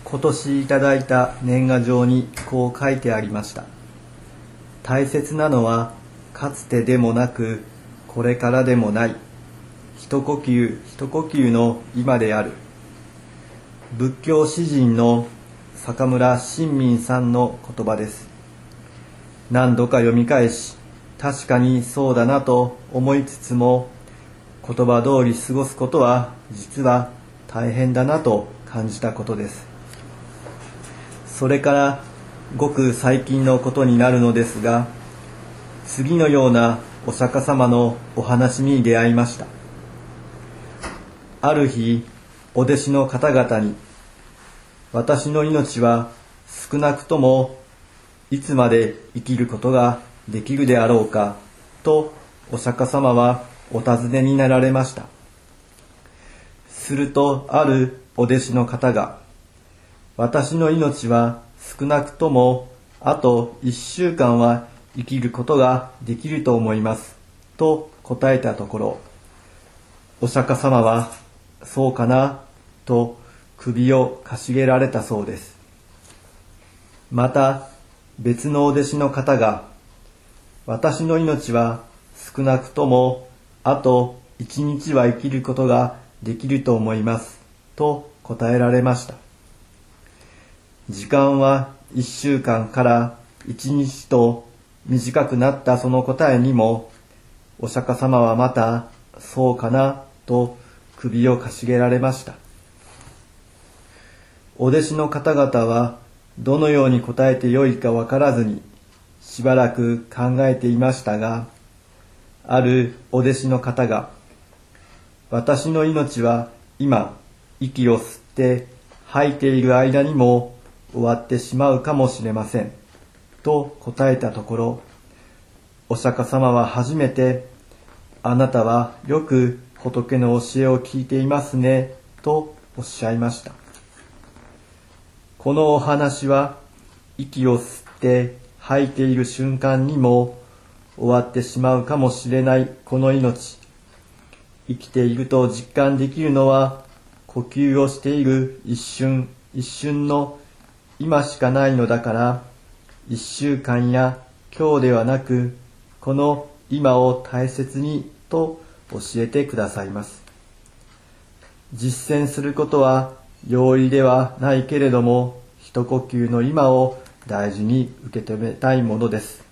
今年いただいた年賀状にこう書いてありました。大切なのはかつてでもなくこれからでもない一呼吸一呼吸の今である。仏教詩人の坂村新民さんの言葉です。何度か読み返し、確かにそうだなと思いつつも、言葉通り過ごすことは実は大変だなと感じたことです。それからごく最近のことになるのですが、次のようなお釈迦様のお話に出会いました。ある日、お弟子の方々に、私の命は少なくともいつまで生きることができるであろうかとお釈迦様はお尋ねになられました。するとあるお弟子の方が、私の命は少なくともあと1週間は生きることができると思いますと答えたところ、お釈迦様はそうかなと首をかしげられたそうです。また別のお弟子の方が、私の命は少なくともあと1日は生きることができると思いますと答えられました。時間は1週間から1日と短くなったその答えにも、お釈迦様はまたそうかなと首をかしげられました。お弟子の方々はどのように答えてよいかわからずにしばらく考えていましたが、あるお弟子の方が、私の命は今息を吸って吐いている間にも終わってしまうかもしれませんと答えたところ、お釈迦様は初めて、あなたはよく仏の教えを聞いていますねとおっしゃいました。このお話は、息を吸って吐いている瞬間にも終わってしまうかもしれないこの命、生きていると実感できるのは呼吸をしている一瞬一瞬の今しかないのだから、1週間や今日ではなくこの今を大切にと教えてくださいます。実践することは容易ではないけれども、一呼吸の今を大事に受け止めたいものです。